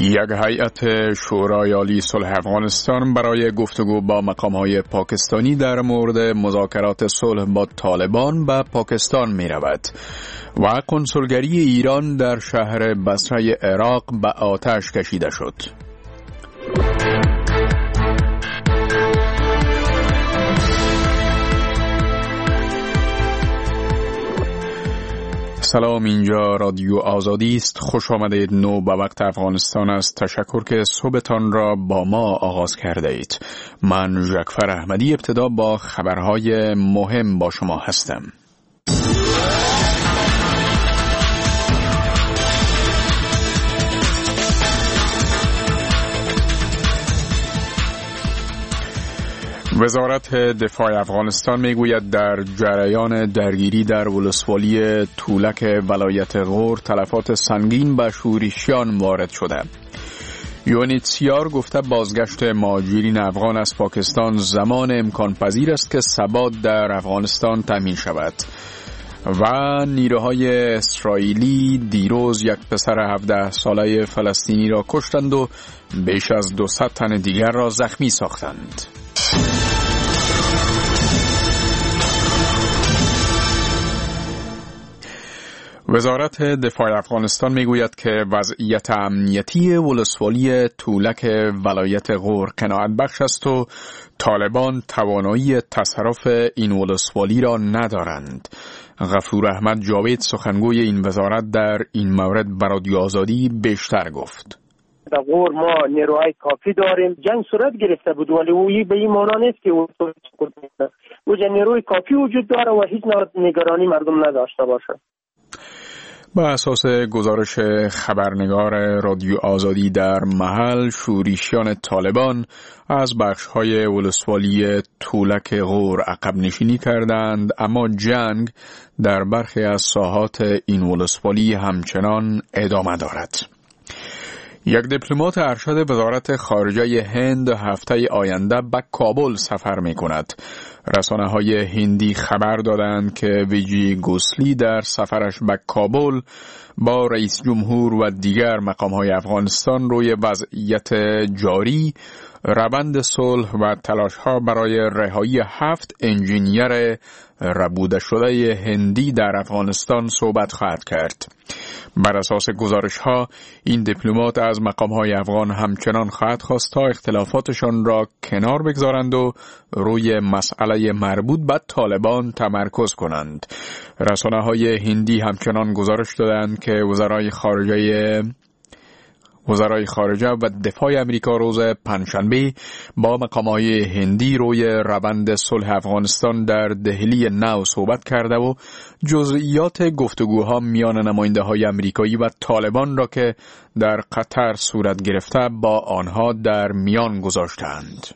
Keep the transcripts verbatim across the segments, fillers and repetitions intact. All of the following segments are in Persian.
یک هیئت شورای عالی صلح افغانستان برای گفتگو با مقام‌های پاکستانی در مورد مذاکرات صلح با طالبان به پاکستان می رود و کنسولگری ایران در شهر بصره عراق به آتش کشیده شد. سلام، اینجا رادیو آزادی است. خوش آمدید. نو به وقت افغانستان است. تشکر که صبحتان را با ما آغاز کرده اید. من ژکفر احمدی ابتدا با خبرهای مهم با شما هستم. وزارت دفاع افغانستان میگوید در جریان درگیری در ولسوالی تولک ولایت غور تلفات سنگین به شورشیان وارد شده. یونیتسیار گفته بازگشت مهاجرین افغان از پاکستان زمان امکان پذیر است که ثبات در افغانستان تامین شود. و نیروهای اسرائیلی دیروز یک پسر هفده ساله فلسطینی را کشتند و بیش از دویست تن دیگر را زخمی ساختند. وزارت دفاع افغانستان میگوید که وضعیت امنیتی ولسوالی تولک ولایت غور قناعت بخش است و طالبان توانایی تصرف این ولسوالی را ندارند. غفور احمد جاوید سخنگوی این وزارت در این مورد به رادیو آزادی بیشتر گفت. در غور ما نیروهای کافی داریم. جنگ صورت گرفته بود ولی اویی به این معنا نیست که اونجا نیروی کافی وجود داره و هیچ نگرانی مردم نداشته باشه. با اساس گزارش خبرنگار رادیو آزادی در محل، شورشیان طالبان از بخش‌های ولسوالی تولک غور عقب نشینی کردند، اما جنگ در برخی از ساحات این ولسوالی همچنان ادامه دارد. یک دیپلمات ارشد وزارت خارجه هند هفته آینده به کابل سفر می کند. رسانه های هندی خبر دادند که ویجی گوسلی در سفرش به کابل با رئیس جمهور و دیگر مقام های افغانستان روی وضعیت جاری، روند صلح و تلاش ها برای رهایی هفت انجینیر ربوده شده هندی در افغانستان صحبت خواهد کرد. بر اساس گزارش ها این دیپلمات از مقام های افغان همچنان خواهد خواست تا اختلافاتشان را کنار بگذارند و روی مسئله مربوط به طالبان تمرکز کنند. رسانه های هندی همچنان گزارش دادند که وزرای خارجه وزرای خارجه و دفاع امریکا روز پنجشنبه با مقام‌های هندی روی روند صلح افغانستان در دهلی نو صحبت کرده و جزئیات گفتگوها میان نماینده‌های امریکایی و طالبان را که در قطر صورت گرفته با آنها در میان گذاشتند.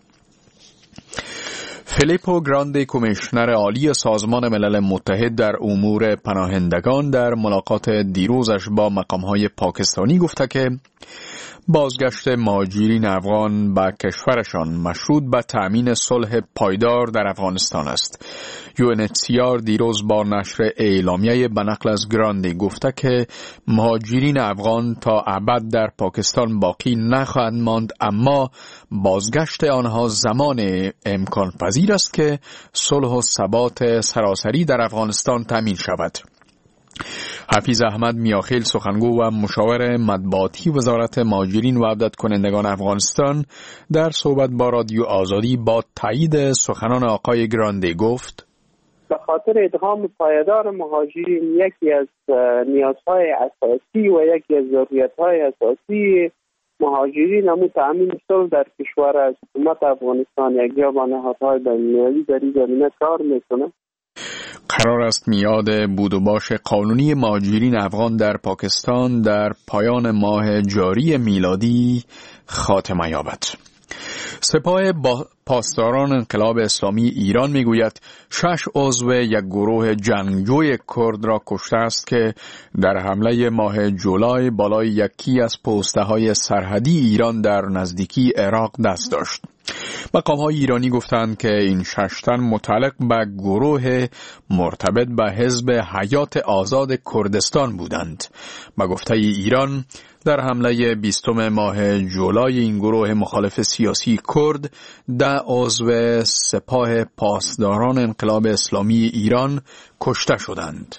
فیلیپو گراندی، کمیشنر عالی سازمان ملل متحد در امور پناهندگان، در ملاقات دیروزش با مقام‌های پاکستانی گفته که بازگشت مهاجرین افغان به کشورشان مشروط به تأمین صلح پایدار در افغانستان است. یونیتسیار دیروز با نشر اعلامیه به نقل از گراندی گفته که مهاجرین افغان تا ابد در پاکستان باقی نخواهند ماند، اما بازگشت آنها زمان امکان پذیر است که صلح و ثبات سراسری در افغانستان تامین شود. حفیظ احمد میاخیل، سخنگو و مشاور مطبوعاتی وزارت مهاجرین و عودت کنندگان افغانستان، در صحبت با رادیو آزادی با تایید سخنان آقای گراندی گفت: به خاطر ادغام پایدار مهاجرین یکی از نیازهای اساسی و یکی از ضرورتهای اساسی مهاجرین همون تأمین صلح در کشور است. حکومت افغانستان یکجا با نهادهای بین‌المللی در این زمینه کار میکنه. قرار است میعاد بود و باش قانونی مهاجرین افغان در پاکستان در پایان ماه جاری میلادی خاتمه یابد. سپاه با پاسداران انقلاب اسلامی ایران میگوید شش عضو یک گروه جنگجوی کرد را کشته است که در حمله ماه جولای بالای یکی از پست‌های سرحدی ایران در نزدیکی عراق دست داشت. مقام‌های ایرانی گفتند که این شش تن متعلق به گروه مرتبط به حزب حیات آزاد کردستان بودند. به گفته ایران در حمله بیستم ماه جولای این گروه مخالف سیاسی کرد ده عضو سپاه پاسداران انقلاب اسلامی ایران کشته شدند.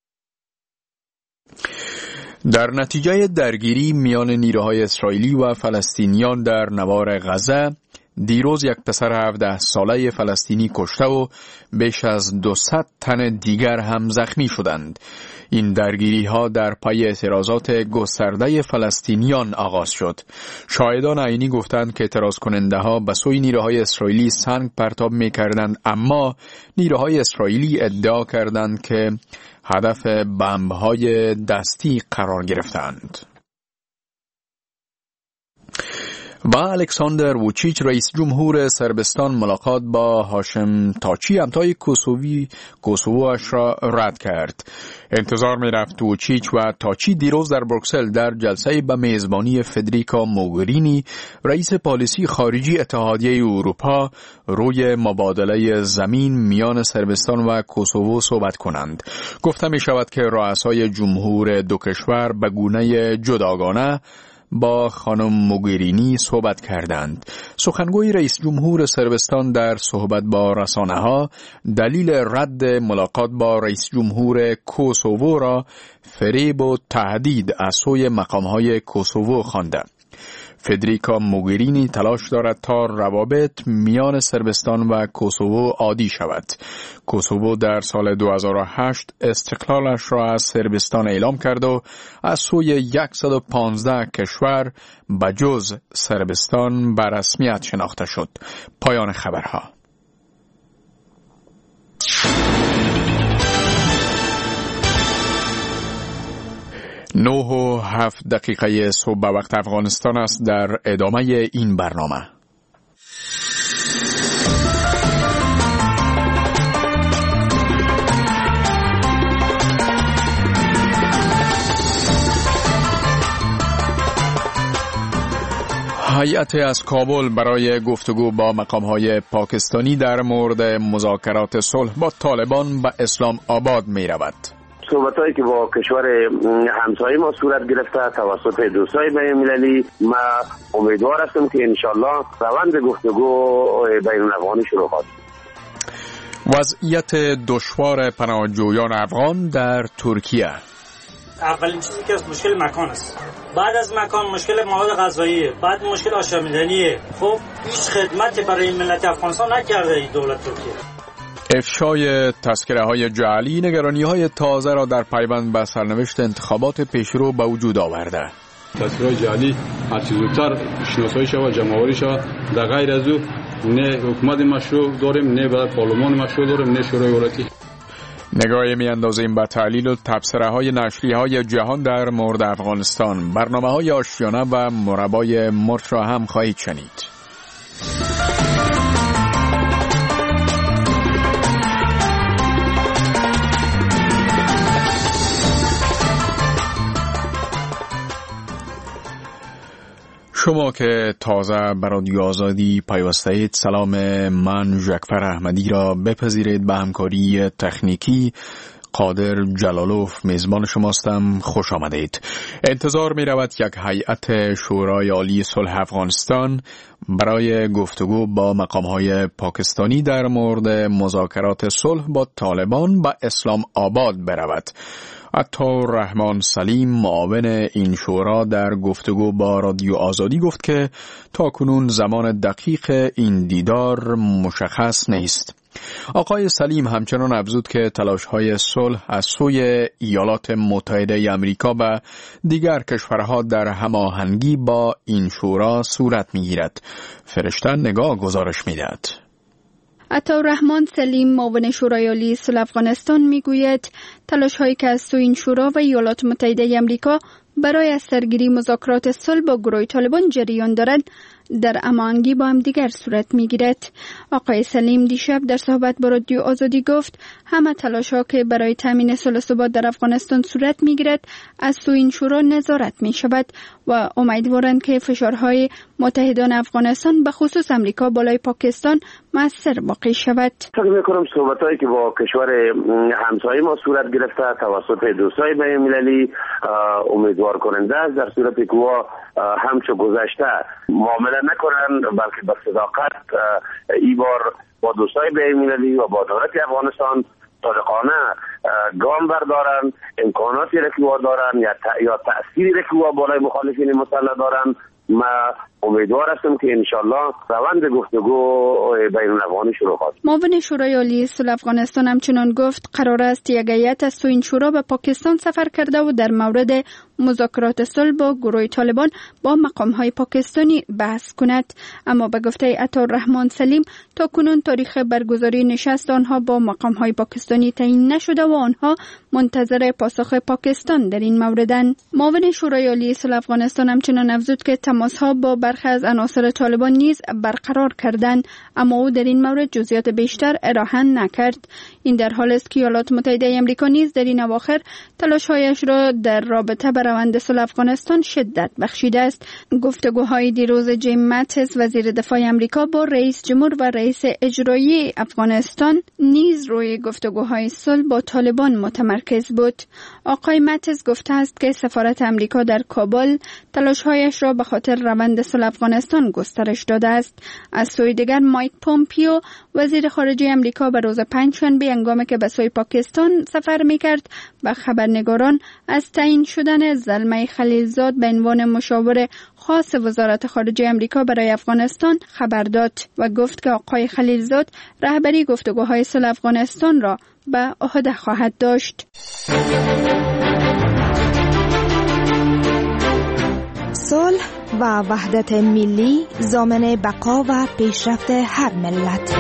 در نتیجه درگیری میان نیروهای اسرائیلی و فلسطینیان در نوار غزه دیروز یک پسر هفده ساله فلسطینی کشته و بیش از دویست تن دیگر هم زخمی شدند. این درگیری ها در پای اعتراضات گسترده فلسطینیان آغاز شد. شاهدان عینی گفتند که اعتراض کننده ها به سوی نیروهای اسرائیلی سنگ پرتاب می کردند، اما نیروهای اسرائیلی ادعا کردند که هدف بمب های دستی قرار گرفتند. و الکساندر ووچیچ رئیس جمهور صربستان ملاقات با هاشم تاچی همتای کوسووی کوسووش را رد کرد. انتظار می رفت ووچیچ و تاچی دیروز در بروکسل در جلسه به میزبانی فدریکا موگرینی رئیس پالیسی خارجی اتحادیه اروپا روی مبادله زمین میان صربستان و کوسوو صحبت کنند. گفته می شود که رؤسای جمهور دو کشور به گونه جداگانه با خانم موگرینی صحبت کردند. سخنگوی رئیس جمهور صربستان در صحبت با رسانه‌ها دلیل رد ملاقات با رئیس جمهور کوسوو را فریب و تهدید از سوی مقام‌های کوسوو خوانده. فدریکا موگرینی تلاش دارد تا روابط میان صربستان و کوسوو عادی شود. کوسوو در سال دو هزار و هشت استقلالش را از صربستان اعلام کرد و از سوی صد و پانزده کشور به جز صربستان به رسمیت شناخته شد. پایان خبرها. نه و هفت دقیقه صبح به وقت افغانستان است. در ادامه این برنامه هیئت از کابل برای گفتگو با مقام‌های پاکستانی در مورد مذاکرات صلح با طالبان به اسلام آباد می رود. صحبتایی که با کشور همسایه ما صورت گرفته توسط دوستای بین المللی، ما امیدوار هستم که انشالله روند گفتگو بین الافغانی شروع خواهد شد. وضعیت دشوار پناهجویان افغان در ترکیه. اولین چیزی که از مشکل مکان است، بعد از مکان مشکل مواد غذایی، بعد مشکل آشامیدنیه. خب هیچ خدمتی برای ملت افغانستان نکرده این دولت ترکیه. افشای تذکره های جعلی نگرانی های تازه را در پیوند به سرنوشت انتخابات پیشرو به وجود آورده. تذکره جعلی هر چیز زودتر شناسایی شود، جمع‌آوری شود. در غیر از او نه حکومت مشروع داریم، نه بعد پارلمان مشروع داریم، نه شورای ولایتی. نگاهی می اندازیم به تحلیل و تبصره های نشریه های جهان در مورد افغانستان. برنامه های آشیانه و مربای مرچ را هم خواهید شنید. شما که تازه به رادیو آزادی پیوسته اید، سلام من ژکفر احمدی را بپذیرید. به همکاری تکنیکی قادر جلالوف میزبان شماستم. خوش آمدید. انتظار می رود یک هیئت شورای عالی صلح افغانستان برای گفتگو با مقام‌های پاکستانی در مورد مذاکرات صلح با طالبان به اسلام آباد برود. عطاررحمان سلیم معاون این شورا در گفتگو با رادیو آزادی گفت که تاکنون زمان دقیق این دیدار مشخص نیست. آقای سلیم همچنان افزود که تلاش‌های صلح از سوی ایالات متحده آمریکا و دیگر کشورها در هماهنگی با این شورا صورت می‌گیرد. فرشته نگاه گزارش می‌دهد. عطاررحمان سلیم معاون شورای عالی صلح افغانستان میگوید تلاش‌هایی که از سوی این شورا و ایالات متحده آمریکا برای از سرگیری مذاکرات صلح با گروه طالبان جریان دارند در امانگی با هم دیگر صورت می گیرد. آقای سلیم دیشب در صحبت با رادیو آزادی گفت همه تلاش ها که برای تامین صلح و ثبات در افغانستان صورت می گیرد از سوی این شورا نظارت می شود و امیدوارند که فشارهای متحدان افغانستان به خصوص امریکا بالای پاکستان مؤثر واقع شود. فکر می‌کنم صحبت‌هایی که با کشور همسایه ما صورت گرفته توسط دوستای بین المللی امیدوار کننده است، در صورتی که وا همچو گذشته معامله نکنند بلکه با صداقت این بار با دوستای بین المللی و با دولت افغانستان صادقانه گام بردارن، امکاناتی را که وا دارن یا یا تأثیری را که وا بالای مخالفین مسلح دارن. ما امیدوار هستم که انشالله روند گفتگو بین الافغانی شروع خواهد. معاون شورای عالی صلح افغانستان همچنان گفت قرار است یک هیئت از سوی این شورا به پاکستان سفر کرده و در مورد مذاکرات صلح با گروه طالبان با مقام‌های پاکستانی بحث کند. اما به گفته عطاررحمان سلیم تا کنون تاریخ برگزاری نشست آنها با مقام‌های پاکستانی تعیین نشده و آنها منتظر پاسخ پاکستان در این موردند. معاون شورای عالی صلح افغانستان همچنان افزود که تماس‌ها با برخی از عناصر طالبان نیز برقرار کردند، اما او در این مورد جزئیات بیشتر ارائه نکرد. این در حالی است که ایالات متحده آمریکا نیز در این اواخر تلاش‌هایش را در رابطه با روند صلح افغانستان شدت بخشیده است. گفتگوهای دیروز جیم ماتیس وزیر دفاع آمریکا با رئیس جمهور و رئیس اجرایی افغانستان نیز روی گفتگوهای صلح با طالبان متمرکز بود. آقای ماتیس گفته است که سفارت آمریکا در کابل تلاش‌هایش را به خاطر روند صلح افغانستان گسترش داده است. از سوی دیگر مایک پومپیو وزیر خارجه آمریکا به روز پنجشنبه هنگامی که به سوی پاکستان سفر می‌کرد به خبرنگاران از تعیین شدن زلمه خلیلزاد به عنوان مشاور خاص وزارت خارجه آمریکا برای افغانستان خبر داد و گفت که آقای خلیلزاد رهبری گفتگوهای صلح افغانستان را به عهده خواهد داشت. صلح و وحدت ملی ضامن بقا و پیشرفت هر ملت.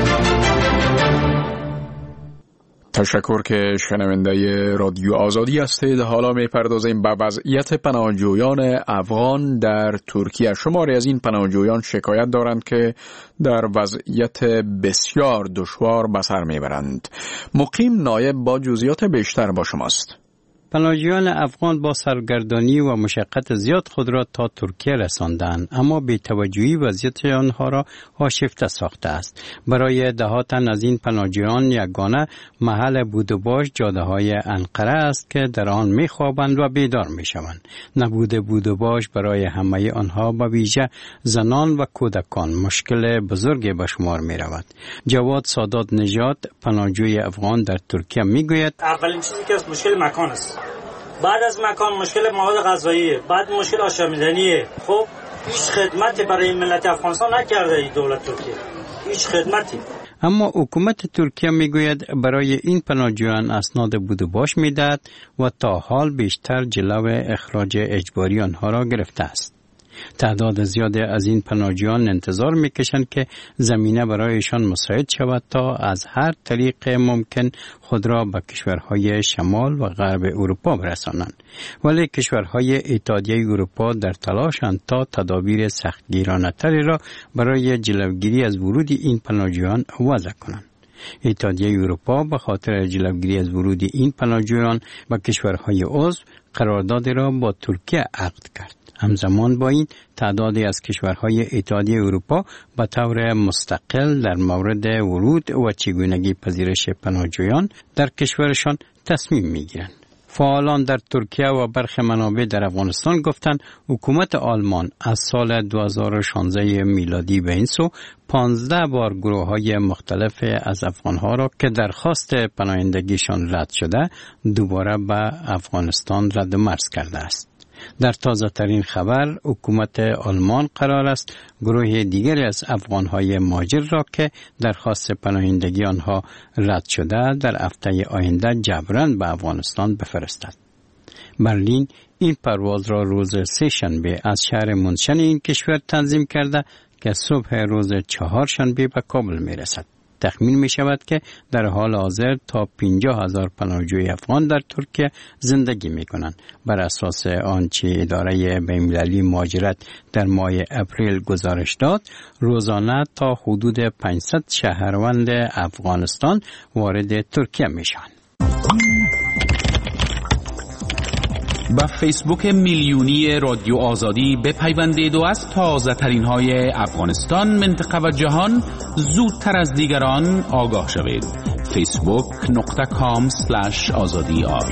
تشکر که شنونده رادیو آزادی هستید. حالا میپردازیم به وضعیت پناهجویان افغان در ترکیه. شماری از این پناهجویان شکایت دارند که در وضعیت بسیار دشوار به سر میبرند. مقیم نایب با جزئیات بیشتر با شماست. پناهجویان افغان با سرگردانی و مشقت زیاد خود را تا ترکیه رساندند، اما بی‌توجهی وضعیت آنها را آشفته ساخته است. برای دهها تن از این پناهجویان یگانه محل بود و باش جاده‌های انقره است که در آن می‌خوابند و بیدار می‌شوند. نبود بود و باش برای همه آنها به ویژه زنان و کودکان مشکل بزرگی به شمار می‌رود. جواد سادات نژاد پناهجوی افغان در ترکیه می‌گوید اولین چیزی که از مشکل مکان است. بعد از مکان مشکل مواد غذاییه، بعد مشکل آشامیدنیه. خب هیچ خدمتی برای ملت افغانستان نکرده این دولت ترکیه، هیچ خدمتی. اما حکومت ترکیه میگوید برای این پناهجویان اسناد بود و باش میدهد و تا حال بیشتر جلو اخراج اجباری آنها را گرفته است. تعداد زیادی از این پناهجویان انتظار میکشند که زمینه برایشان مساعد شود تا از هر طریق ممکن خود را به کشورهای شمال و غرب اروپا برسانند. ولی کشورهای اتحادیه اروپا در تلاشند تا تدابیر سختگیرانه‌تری را برای جلوگیری از ورود این پناهجویان وضع کنند. اتحادیه اروپا به خاطر جلوگیری از ورود این پناهجویان به کشورهای عضو قراردادی را با ترکیه عقد کرد. همزمان با این تعدادی از کشورهای اتحادیه اروپا به طور مستقل در مورد ورود و چگونگی پذیرش پناهجویان در کشورشان تصمیم میگیرند. فعالان در ترکیه و برخی منابع در افغانستان گفتند حکومت آلمان از سال دو هزار و شانزده میلادی به این سو پانزده بار گروه‌های مختلف از افغانها را که درخواست پناهندگیشان رد شده دوباره به افغانستان رد مرز کرده است. در تازه ترین خبر حکومت آلمان قرار است گروه دیگری از افغانهای مهاجر را که درخواست پناهندگی آنها رد شده در هفته آینده جبراً به افغانستان بفرستد. برلین این پرواز را روز سه شنبه از شهر منشن این کشور تنظیم کرده که صبح روز چهار شنبه به کابل می رسد. تخمین می شود که در حال حاضر تا پنجاه هزار پناهجوی افغان در ترکیه زندگی می کنند. بر اساس آنچه اداره بین‌المللی مهاجرت در ماه اپریل گزارش داد، روزانه تا حدود پانصد شهروند افغانستان وارد ترکیه می شوند. با فیسبوک میلیونی رادیو آزادی بپیوندید و از تازه ترین های افغانستان، منطقه و جهان زودتر از دیگران آگاه شوید. فیسبوک نقطه کام سلش آزادی آر.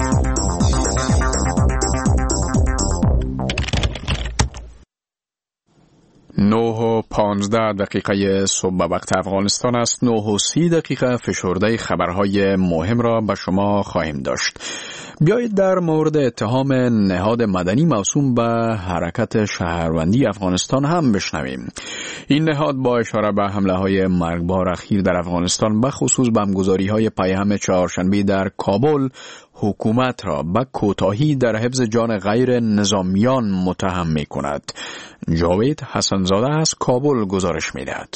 نه و پانزده دقیقه صبح وقت افغانستان است. نه و سی دقیقه فشرده خبرهای مهم را به شما خواهیم داشت. بیایید در مورد اتهام نهاد مدنی موسوم به حرکت شهروندی افغانستان هم بشنویم. این نهاد با اشاره به حمله های مرگبار اخیر در افغانستان به خصوص بمبگذاری های پیهم چهارشنبه در کابل حکومت را به کوتاهی در حفظ جان غیر نظامیان متهم می کند. جاوید حسنزاده از کابل گزارش می دهد.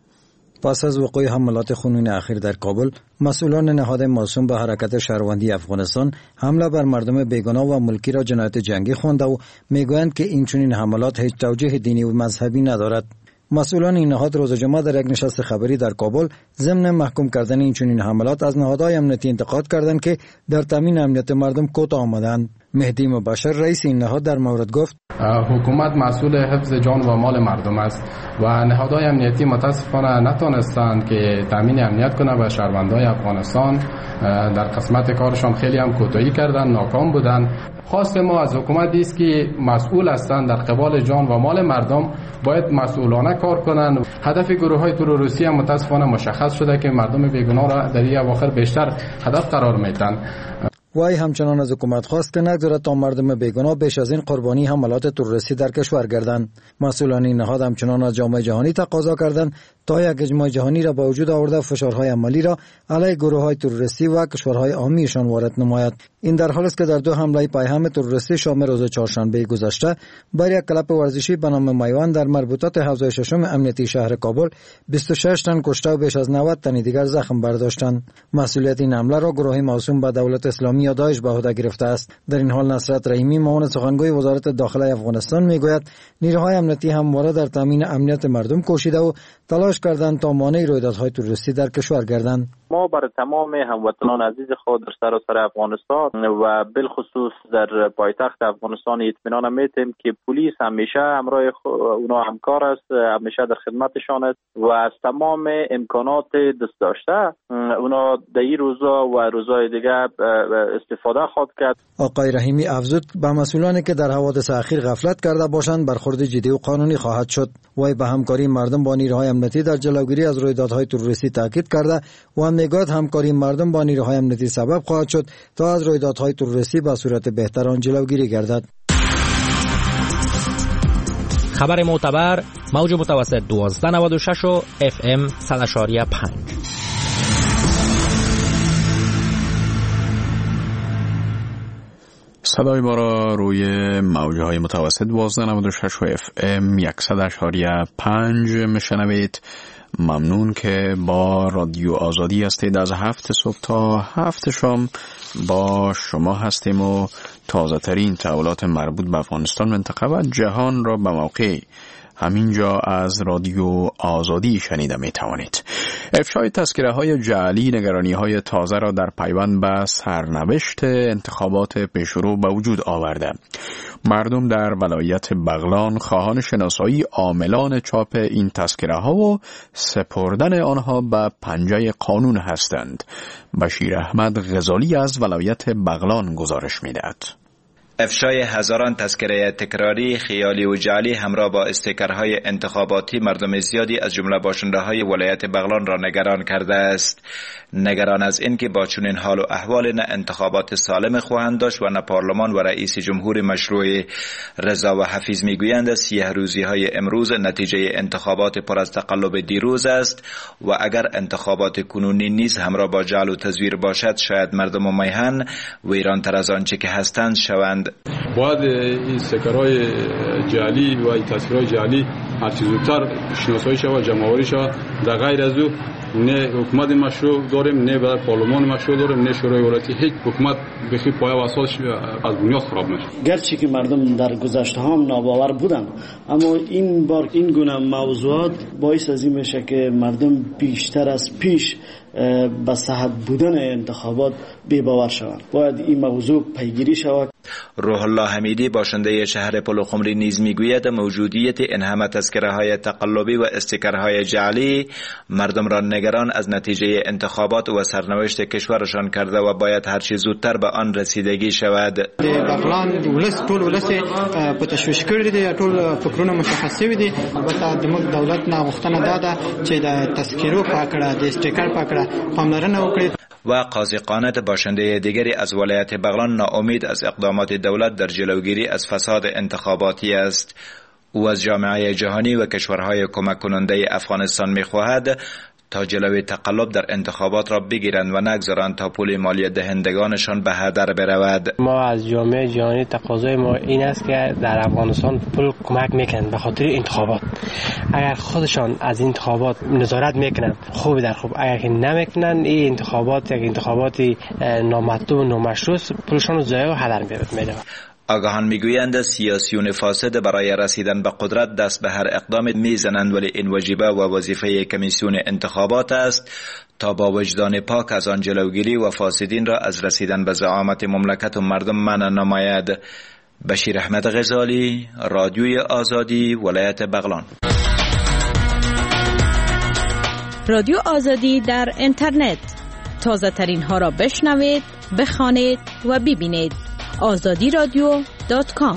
پس از وقوع حملات خونین اخیر در کابل، مسئولان نهاد موسوم به حرکت شهروندی افغانستان حمله بر مردم بیگناه و ملکی را جنایت جنگی خوانده و میگویند که این چنین حملات هیچ توجیه دینی و مذهبی ندارد. مسئولان این نهاد روز جمعه در یک نشست خبری در کابل ضمن محکوم کردن این چنین حملات از نهادهای امنیتی انتقاد کردند که در تامین امنیت مردم کوتاه آمدند. مهدی مبشر رئیس این نهاد در مورد گفت: حکومت مسئول حفظ جان و مال مردم است و نهادهای امنیتی متاسفانه نتونستند که تامین امنیت کنند و شهروندان افغانستان در قسمت کارشان خیلی هم کوتاهی کردند، ناکام بودند. خواست ما از حکومت است که مسئول هستند در قبال جان و مال مردم باید مسئولانه کار کنند. هدف گروه‌های تروریستی هم متاسفانه مشخص شده که مردم بیگناه را در این اواخر بیشتر هدف قرار میدن. وای همچنان از حکومت خواست که نگذارد تا مردم بیگناه بیش از این قربانی حملات تروریستی در کشور گردند. مسئولان این نهاد همچنان از جامعه جهانی تقاضا کردند تا یک اجماع جهانی را با وجود آورده فشارهای عملی را علیه گروه‌های تروریستی و کشورهای عامیشان وارد نماید. این در حالی است که در دو حمله پیهم تروریستی شام روز چهارشنبه گذشته بر یک کلب ورزشی به نام میوان در مربوطات حوزه ششم امنیتی شهر کابل بیست و شش تن کشته و بیش از نود تن دیگر زخم برداشتند. مسئولیت این حمله را گروهی موسوم به دولت اسلامی یا داعش به عهده گرفته است. در این حال نصرت رحیمی معاون سخنگوی وزارت داخله افغانستان میگوید نیروهای امنیتی همواره در تامین امنیت مردم کوشیده و تلاش کردند تا مانع رویدادهای تروریستی در کشور گردند. ما برای تمام هموطنان عزیز خود در سراسر افغانستان و بالخصوص در پایتخت افغانستان اطمینان میتیم که پلیس همیشه همراه اونا همکار است، همیشه در خدمتشان است و از تمام امکانات دست داشته اونا در این روزا و روزهای دیگه استفاده خواهد کرد. آقای رحیمی افزود به مسئولانی که در حوادث اخیر غفلت کرده باشند برخورد جدی و قانونی خواهد شد. وی به همکاری مردم با نیروهای امنیتی در جلوگیری از رویدادهای تروریستی تاکید کرده و میگوید همکاری مردم با نیروهای امنیتی سبب خواهد شد تا از رویدادهای تروریستی به صورت بهتر آن جلوگیری گردد. خبر معتبر موج متوسط دوازده نود و شش و اف ام صد و پنج. صدای ما را روی موجه های متوسط دوازده نود و شش و اف ام صد و پنج میشنوید. ممنون که با رادیو آزادی هستید. از هفت صبح تا هفت شام با شما هستیم و تازه ترین تحولات مربوط به افغانستان، منطقه و جهان را به موقع همینجا از رادیو آزادی شنیده می توانید. افشای تذکره های جعلی نگرانی های تازه را در پیوند به سرنوشت انتخابات پیشرو به وجود آورده. مردم در ولایت بغلان خواهان شناسایی عاملان چاپ این تذکره ها و سپردن آنها به پنجه قانون هستند. بشیر احمد غزالی از ولایت بغلان گزارش می‌دهد. افشای هزاران تذکره تکراری، خیالی و جعلی همراه با استیکرهای انتخاباتی مردم زیادی از جمله باشنده‌های ولایت بغلان را نگران کرده است. نگران از این که با چنین حال و احوال نه انتخابات سالم خواهند داشت و نه پارلمان و رئیس جمهور مشروع. رضا و حفیظ میگویند از سیه روزی های امروز نتیجه انتخابات پر از تقلب دیروز است و اگر انتخابات کنونی نیز همراه با جعل و تزویر باشد شاید مردم و میهن ویران تر از آنچه که هستند شوند. باید این استیکرهای جعلی و این تصویرهای جعلی هر چیز زودتر شناسایی شود، جمع‌آوری شود. در غیر از او نه حکومت مشروع داریم، نه برای پارلمان مشروع داریم، نه شورای ولایتی. هیچ حکومت بخی پایه و اساسش از بنیاد خراب نشه. گرچه که مردم در گذشته هم ناباور بودن، اما این بار این گونه موضوعات باعث از این میشه که مردم بیشتر از پیش به صحت بودن انتخابات بی‌باور شوند. باید این موضوع پیگیری شود. روح الله حمیدی باشنده شهر پلخمری نیز میگوید موجودیت این همه تذکره‌های تقلبی و استیکرهای جعلی مردم را نگران از نتیجه انتخابات و سرنوشت کشورشان کرده و باید هر چه زودتر به آن رسیدگی شود. بغلان ولس ټول ولس په تشویش کړی دی، ټول فکرونه مشخص دي. البته د دولت نه غوښتنه ده چې د تذکرو پاکړه د استیکر پاکړه پاملرنه وکړي. و قاضی قانت باشنده دیگری از ولایت بغلان ناامید از اقدامات دولت در جلوگیری از فساد انتخاباتی است. او از جامعه جهانی و کشورهای کمک کننده افغانستان می‌خواهد تا جلوی تقلب در انتخابات را بگیرند و نگذارند تا پول مالی دهندگانشان به هدر برود. ما از جامعه جهانی تقاضای ما این است که در افغانستان پول کمک میکنند به خاطر انتخابات. اگر خودشان از انتخابات نظارت میکنند خوب در خوب، اگر که نمیکنند این انتخابات یک انتخابات نامطلوب و نامشروع پولشان رو ضایع و هدر میرود. آگاهان میگویند سیاسیون فاسد برای رسیدن به قدرت دست به هر اقدام میزنند، ولی این واجبه و وظیفه کمیسیون انتخابات است تا با وجدان پاک از آن جلوگیری و فاسدین را از رسیدن به زعامت مملکت و مردم منع نماید. بشیر احمد غزالی، رادیوی آزادی، ولایت بغلان. رادیو آزادی در اینترنت، تازه ترین ها را بشنوید، بخوانید و ببینید. آزادی رادیو دات کام.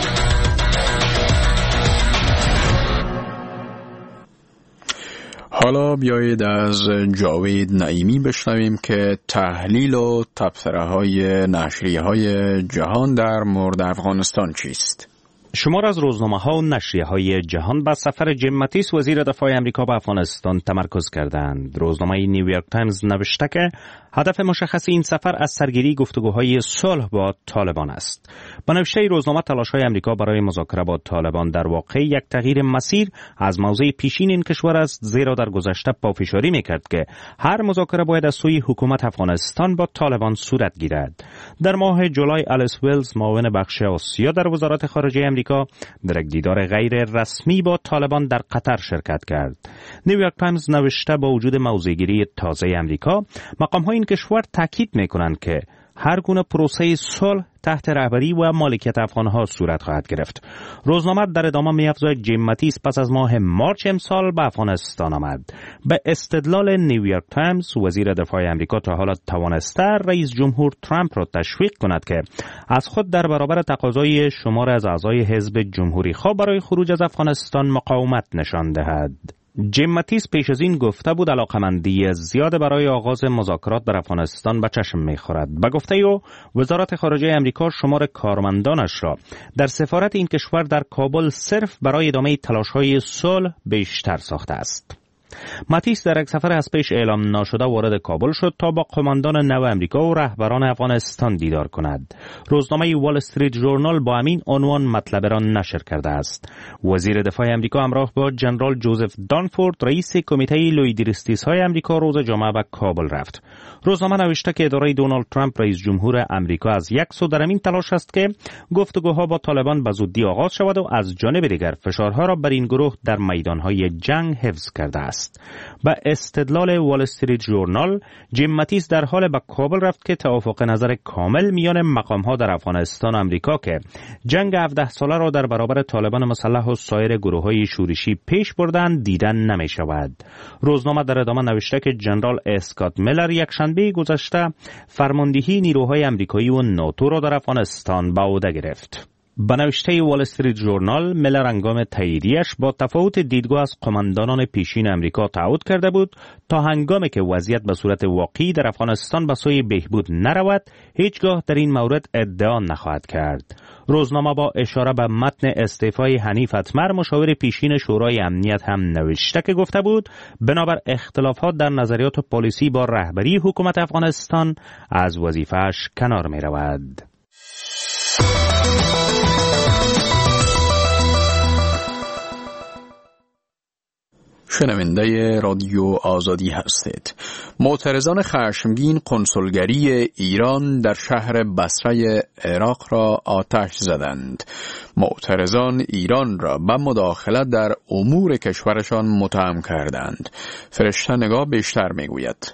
حالا بیایید از جاوید نعیمی بشنویم که تحلیل و تبصره های نشریه های جهان در مورد افغانستان چیست؟ شمار از روزنامه ها و نشریه های جهان با سفر جیم ماتیس وزیر دفاع امریکا به افغانستان تمرکز کردند. روزنامه نیویورک تایمز نوشته که هدف مشخص این سفر از سرگیری گفتگوهای صلح با طالبان است. با نوشته روزنامه تلاش‌های امریکا برای مذاکره با طالبان در واقع یک تغییر مسیر از موضع پیشین این کشور است، زیرا در گذشته پافشاری میکرد که هر مذاکره باید از سوی حکومت افغانستان با طالبان صورت گیرد. در ماه جولای الیس ویلز معاون بخش آسیا در وزارت خارجه امریکا در یک دیدار غیر رسمی با طالبان در قطر شرکت کرد. نیویورک تایمز نوشته با وجود موضع‌گیری تازه امریکا، مقام‌های این کشور تاکید می‌کنند که هر گونه پروسه صلح تحت رهبری و مالکیت افغان‌ها صورت خواهد گرفت. روزنامه در ادامه می‌افزاید جیم ماتیس پس از ماه مارچ امسال به افغانستان آمد. به استدلال نیویورک تایمز، وزیر دفاع امریکا تا حالا توانسته رئیس جمهور ترامپ را تشویق کند که از خود در برابر تقاضای شمار از اعضای حزب جمهوری خواه برای خروج از افغانستان مقاومت نشان دهد. جیم ماتیس پیش از این گفته بود علاقمندی زیاد برای آغاز مذاکرات در افغانستان به چشم می‌خورد. به گفته او، وزارت خارجه امریکا شمار کارمندانش را در سفارت این کشور در کابل صرف برای ادامه تلاش‌های صلح بیشتر ساخته است. ماتیس در یک سفر از پیش اعلام ناشده وارد کابل شد تا با قماندان نو امریکا و رهبران افغانستان دیدار کند. روزنامه وال استریت ژورنال با همین عنوان مطلب را نشر کرده است. وزیر دفاع امریکا همراه با جنرال جوزف دانفورد رئیس کمیته لویدریستیس‌های امریکا روز جمعه به کابل رفت. روزنامه نوشته که اداره دونالد ترامپ رئیس جمهور امریکا از یک سو در این تلاش است که گفتگوها با طالبان به زودی آغاز شود و از جانب دیگر فشارها را بر این گروه در میدانهای جنگ حفظ کرده است. با استدلال وال استریت ژورنال، جیم ماتیس در حال به کابل رفت که توافق نظر کامل میان مقام‌ها در افغانستان و امریکا که جنگ هفده ساله را در برابر طالبان مسلح و سایر گروه‌های شورشی پیش بردند دیدن نمی‌شود. روزنامه در ادامه نوشته که جنرال اسکات میلر یک شنبه گذشته فرماندهی نیروهای امریکایی و ناتو را در افغانستان به عهده گرفت. به نوشته وال استریت ژورنال، میلر هنگام تاییدیش با تفاوت دیدگاه از قماندانان پیشین امریکا تعهد کرده بود تا هنگامی که وضعیت به صورت واقعی در افغانستان به سوی بهبود نرود، هیچگاه در این مورد ادعا نخواهد کرد. روزنامه با اشاره به متن استعفای حنیف اتمر مشاور پیشین شورای امنیت هم نوشته که گفته بود بنابر اختلافات در نظریات پالیسی با رهبری حکومت افغانستان از وظیفه‌اش کنار می رود. شنونده رادیو آزادی هستید. معترضان خشمگین کنسولگری ایران در شهر بصره عراق را آتش زدند. معترضان ایران را به مداخلت در امور کشورشان متهم کردند. فرشته نگاه بیشتر میگوید.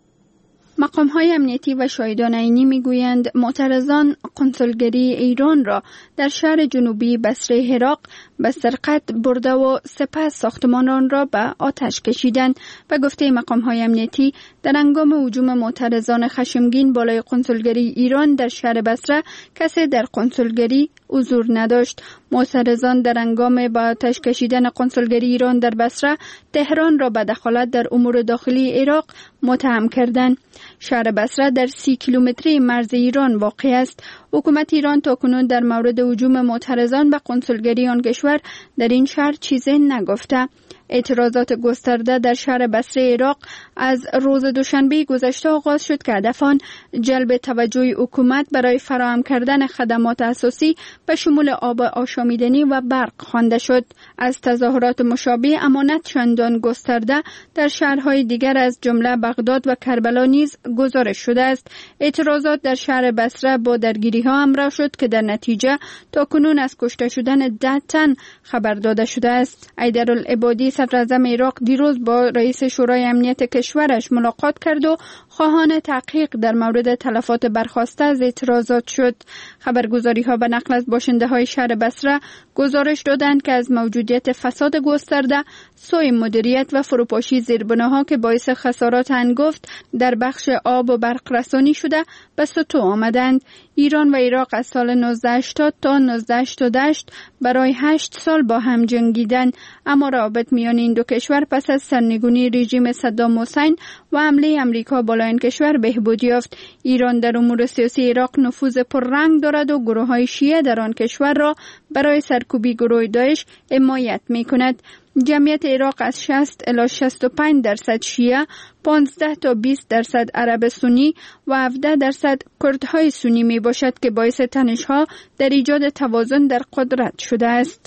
مقام‌های امنیتی و شاهدان عینی می‌گویند معترضان کنسولگری ایران را در شهر جنوبی بصره عراق به سرقت برده و سپس ساختمان آن را به آتش کشیدند. به گفته مقام‌های امنیتی در هنگام هجوم معترضان خشمگین بالای کنسولگری ایران در شهر بصره کسی در کنسولگری حضور نداشت. معترضان در هنگام به آتش کشیدن کنسولگری ایران در بصره تهران را به دخالت در امور داخلی عراق متهم کردند. شهر بصره در سی کیلومتری مرز ایران واقع است. حکومت ایران تاکنون در مورد هجوم معترضان به کنسولگری آن کشور در این شهر چیزی نگفته. اعتراضات گسترده در شهر بصره عراق از روز دوشنبه گذشته آغاز شد که هدف آن جلب توجه حکومت برای فراهم کردن خدمات اساسی به شمول آب آشامیدنی و برق خوانده شد. از تظاهرات مشابه امانت چندان گسترده در شهرهای دیگر از جمله بغداد و کربلا نیز گزارش شده است. اعتراضات در شهر بصره با درگیری ها همراه شد که در نتیجه تاکنون از کشته شدن ده تن خبر داده شده است. حیدرالعبادی صدر اعظم عراق دیروز با رئیس شورای امنیت کشورش ملاقات کرد و خواهان تحقیق در مورد تلفات برخاسته از اعتراضات شد. خبرگزاری ها به نقل از باشنده های شهر بصره گزارش دادند که از موجودیت فساد گسترده، سوء مدیریت و فروپاشی زیربناها که باعث خسارات هنگفت در بخش آب و برق رسانی شده به سطوح آمدند. ایران و عراق از سال نوزده هشتاد تا نوزده هشتاد و هشت برای هشت سال با هم جنگیدند، اما روابط میان این دو کشور پس از سرنگونی رژیم صدام حسین و حمله امریکا بالای این کشور بهبود یافت. ایران در امور سیاسی عراق نفوذ پررنگ دارد و گروه‌های شیعه در آن کشور را برای سرکوبی گروه داعش حمایت می‌کند. جمعیت عراق از شصت الی شصت و پنج درصد شیعه، پانزده تا بیست درصد عرب سنی و هفده درصد کردهای سنی می باشد که باعث تنش‌ها در ایجاد توازن در قدرت شده است.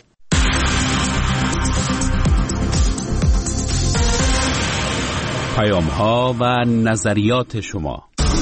پیام‌ها و نظریات شما.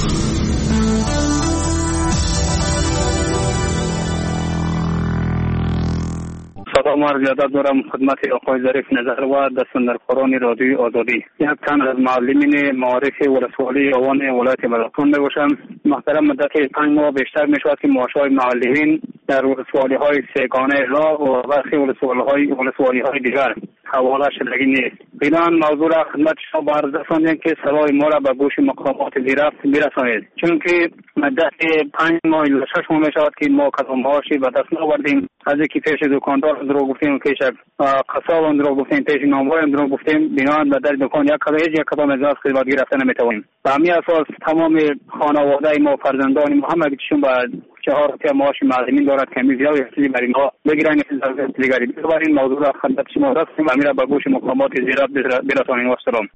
سلام عرض ادب دارم خدمت آقای ظریف نظر و دستاندرکاران رادیوی آزادی. یک تن از معلمین معارف ولسوالی آوان ولایت بلخان میباشم. محترم، مدت پنج ماه بیشتر میشود که معاشهای معلمین در ولسوالی های سیگانه لا و برخی ولسوالی های ولسوالی های دیگر حواله شدگی نیست. بنابراین موضوع را خدمت شما به عرض رساندیم که صدای ما را به گوش مقامات زیرفت برسانید، چون که مدت پنج ماه الی شش ماه میشود که ما کدام معاشی به دست نآوردیم. از اینکه پیش دکاندار درو گفتیم، پیش قصاب درو گفتیم، پیش نانوای درو گفتیم، بنابراین به در دکان یک کدام یک کدام از از خدمت گرفته نمیتوانیم. به همین اساس تمام خانواده ما، فرزندان ما، همه گیشون به چهار تا معاش معلمین دارد که می زیاد احتیاجی برای ما بگیرن دیگری. بنابراین این موضوع را خدمت شما رسانیم و امیر به گوش مقامات زیرفت برسانیم. و سلام.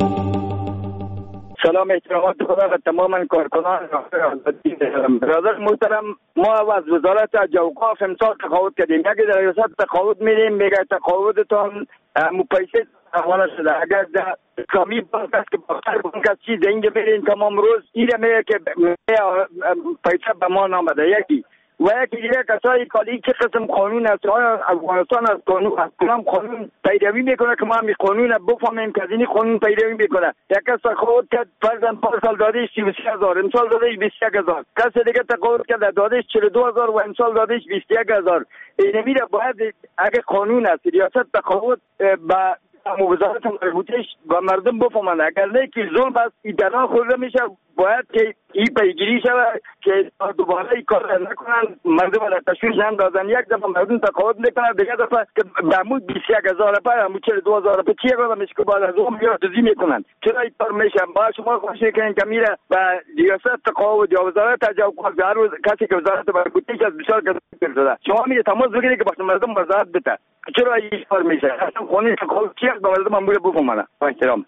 سلام، احترامات خدا و تماما کارکنان برادر محترم. ما از وزارت جوقاف امسال تقاعد کردیم. یکی در ریاست تقاعد میدیم، میگه تقاعدتان مپیسه حواله شده. اگر در اسلامی بانک است که باختر بانک است چیز اینجا برین تمام روز ایره میگه که پیسه به ما نامده. یکی و یکی دیگه کسایی که این چه قسم قانون است، افغانستان از قانون از کلام قانون پیروی میکنه که ما هم قانون بفهمیم که از این قانون پیروی میکنه. یک کس تقاعد کرد فرضاً پنج سال دادهش سی و سه هزار، امسال دادهش بیست و یک هزار. کس دیگه تقاعد کرد دادهش چهل و دو هزار و امسال دادهش بیست و یک هزار. این میره باید اگه قانون است ریاست تقاعد با وزارت مربوطش و مردم بفهمند. اگر نه که ظلم است ایدنا خورده میشه، باید که این پیگیری شود که دوباره این کار نکنن، مردم را تشویش نندازن. یک دفعه مردم تقاعد میکنن، دیگه دفعه که بمود بیست و یک هزار روپیه، همون چهل و دو هزار روپیه چی یکم میشه که بعد از اون میاد دوزی میکنن. چرا این کار میشه؟ با شما خواهش میکنین که میره و ریاست تقاعد یا وزارت جوقاف هر روز کسی که وزارت مربوطش از بسیار کسی شده، شما میگه تماس بگیرید که با مردم وضاحت بده چرا این کار میشه. اصلا قانون تقاعد چیه به مردم امور بفهمن. با احترام.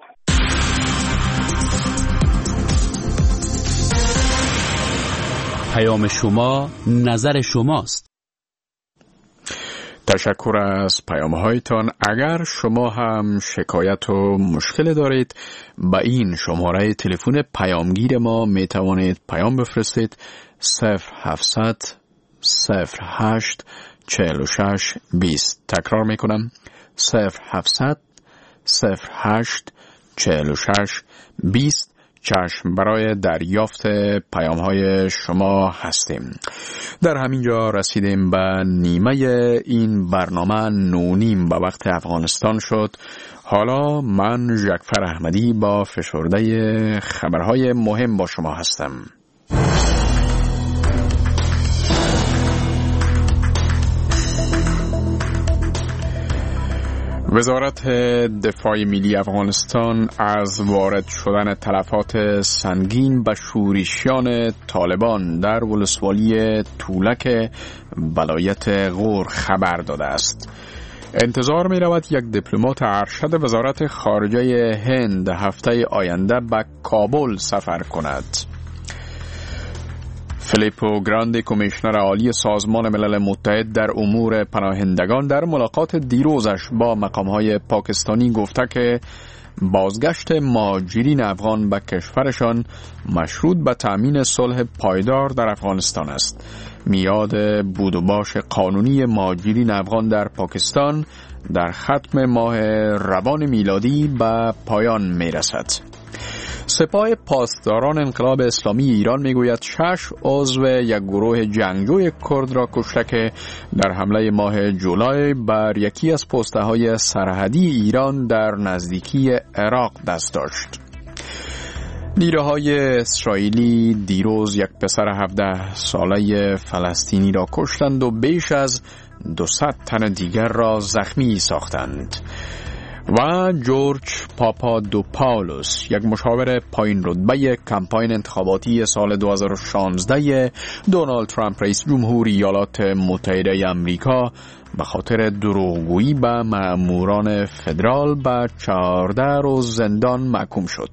پیام شما نظر شماست. در تشکر از پیام هایتان. اگر شما هم شکایت و مشکل دارید با این شماره تلفن پیامگیر ما می توانید پیام بفرستید صفر هفتصد صفر هشت چهل و شش بیست. تکرار می کنم صفر هفتصد صفر هشت چهل و شش بیست. چشم برای دریافت پیام های شما هستیم. در همین جا رسیدیم به نیمه این برنامه. نونیم به وقت افغانستان شد. حالا من جعفر احمدی با فشرده خبرهای مهم با شما هستم. وزارت دفاع ملی افغانستان از وارد شدن تلفات سنگین به شورشیان طالبان در ولسوالی تولک ولایت غور خبر داده است. انتظار می رود یک دیپلمات ارشد وزارت خارجه هند هفته آینده به کابل سفر کند. فیلیپو گراندی کمیشنر عالی سازمان ملل متحد در امور پناهندگان در ملاقات دیروزش با مقام‌های پاکستانی گفته که بازگشت مهاجرین افغان به کشورشان مشروط به تأمین صلح پایدار در افغانستان است. میعاد بود و باش قانونی مهاجرین افغان در پاکستان در ختم ماه روان میلادی به پایان می رسد. سپاه پاسداران انقلاب اسلامی ایران میگوید شش عضو یک گروه جنگجوی کرد را کشته که در حمله ماه جولای بر یکی از پست‌های سرحدی ایران در نزدیکی عراق دست داشت. نیروهای اسرائیلی دیروز یک پسر هفده ساله فلسطینی را کشتند و بیش از دویست تن دیگر را زخمی ساختند. و جورج پاپادوپاولوس، یک مشاور پایین رتبه کمپاین انتخاباتی سال دو هزار و شانزده دونالد ترامپ رئیس جمهور ایالات متحده آمریکا به خاطر دروغگویی به مأموران فدرال به چهارده روز زندان محکوم شد.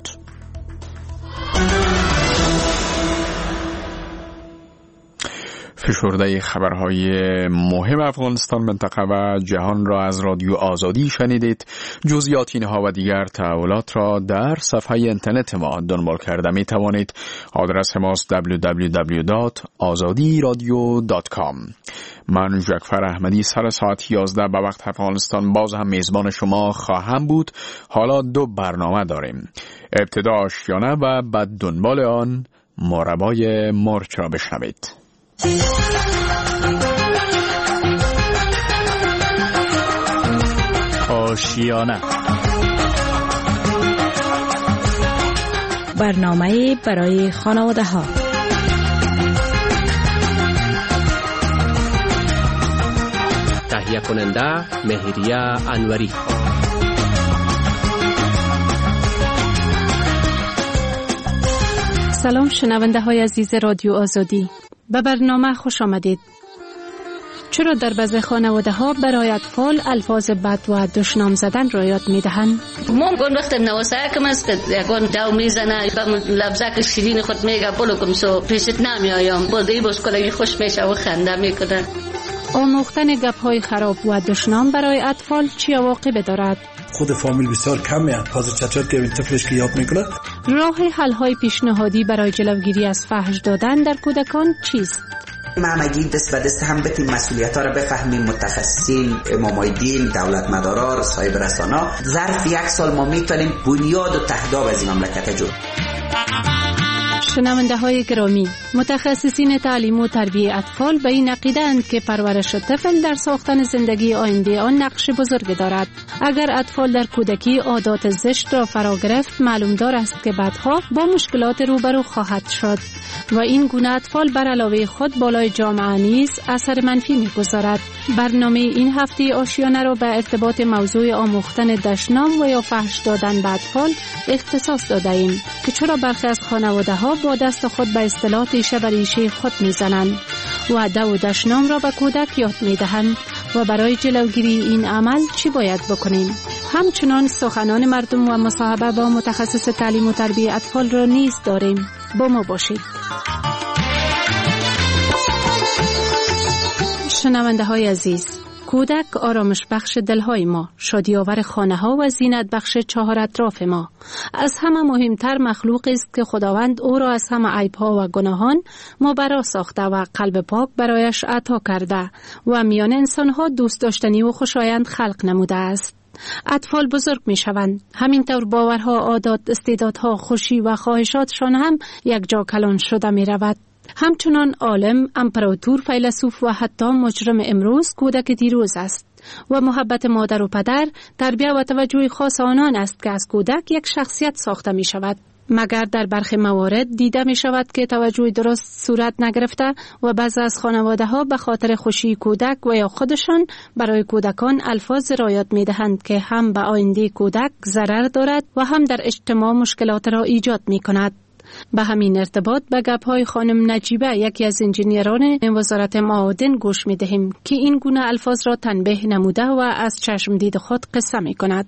فشرده خبرهای مهم افغانستان، منطقه و جهان را از رادیو آزادی شنیدید. جزئیات اینها و دیگر تحولات را در صفحه اینترنت ما دنبال کرده می توانید. آدرس ماست دبلیو دبلیو دبلیو دات آزادی رادیو دات کام. من جعفر احمدی سر ساعت یازده به وقت افغانستان باز هم میزبان شما خواهم بود. حالا دو برنامه داریم. ابتدا آشیانه و بعد دنبال آن مربای مرچ را بشنوید. آشیانه، برنامه برای خانواده ها. تهیه کننده مهریه انوری. سلام شنونده های عزیز رادیو آزادی، به برنامه خوش آمدید. چرا در بعضی خانواده ها برای اطفال الفاظ بد و دشنام زدن را یاد می دهند؟ ممکن وقت نوسایه کم است یکان داو میزنه به لبزه که شیرین خود میگه بلو کم سو پیشت نمی آیم بلدهی باز کلگی خوش میشه و خنده میکنه. آموختن گپ های خراب و دشنام برای اطفال چی عواقب دارد؟ خود فامیل بسیار کم میاد پازر چطور که طفلش که یاد میکنه. راه حل های پیشنهادی برای جلوگیری از فحش دادن در کودکان چیست؟ ما همگی دست به دست هم بتیم مسئولیت ها را بفهمیم. متخصصین، امامای دین، دولت مدارا، صاحب رسانه، ظرف یک سال ما میتونیم بنیاد و تهداب از این مملکت جور. شنونده های گرامی، متخصصین تعلیم و تربیت اطفال به این عقیده اند که پرورش طفل در ساختن زندگی آینده آن نقش بزرگ دارد. اگر اطفال در کودکی عادات زشت را فرا گرفت، معلوم دار است که بعدها با مشکلات روبرو خواهد شد و این گونه اطفال بر علاوه خود بالای جامعه نیز اثر منفی می‌گذارد. برنامه این هفته آشیانه را به ارتباط موضوع آموختن دشنام و یا فحش دادن به اطفال اختصاص داده ایم که چرا برخی از خانواده ها با دست خود به اصطلاح ریشه بر ریشه خود میزنند و دو و دشنام را به کودک یاد میدهند و برای جلوگیری این عمل چی باید بکنیم. همچنان سخنان مردم و مصاحبه با متخصص تعلیم و تربیت اطفال را نیز داریم. با ما باشید. شنونده های عزیز، کودک آرامش بخش دلهای ما، شادی‌آور خانه‌ها و زینت بخش چهار اطراف ما. از همه مهمتر مخلوقی است که خداوند او را از همه عیب‌ها و گناهان مبرا ساخته و قلب پاک برایش عطا کرده و میان انسان‌ها دوست داشتنی و خوشایند خلق نموده است. اطفال بزرگ می شوند. همینطور باورها، عادات، استعدادها، خوشی و خواهشاتشان هم یک جا کلان شده می رود. همچنان عالم، امپراتور، فیلسوف و حتی مجرم امروز کودک دیروز است و محبت مادر و پدر، تربیت و توجه خاص آنان است که از کودک یک شخصیت ساخته می شود. مگر در برخی موارد دیده می شود که توجه درست صورت نگرفته و بعضی از خانواده ها به خاطر خوشی کودک و یا خودشان برای کودکان الفاظ رایت می دهند که هم به آینده کودک ضرر دارد و هم در اجتماع مشکلات را ایجاد می کند. به همین ارتباط به گپ‌های خانم نجیبه، یکی از انجینیران وزارت معادن، گوش می دهیم که این گونه الفاظ را تنبیه نموده و از چشم دید خود قصه می کند.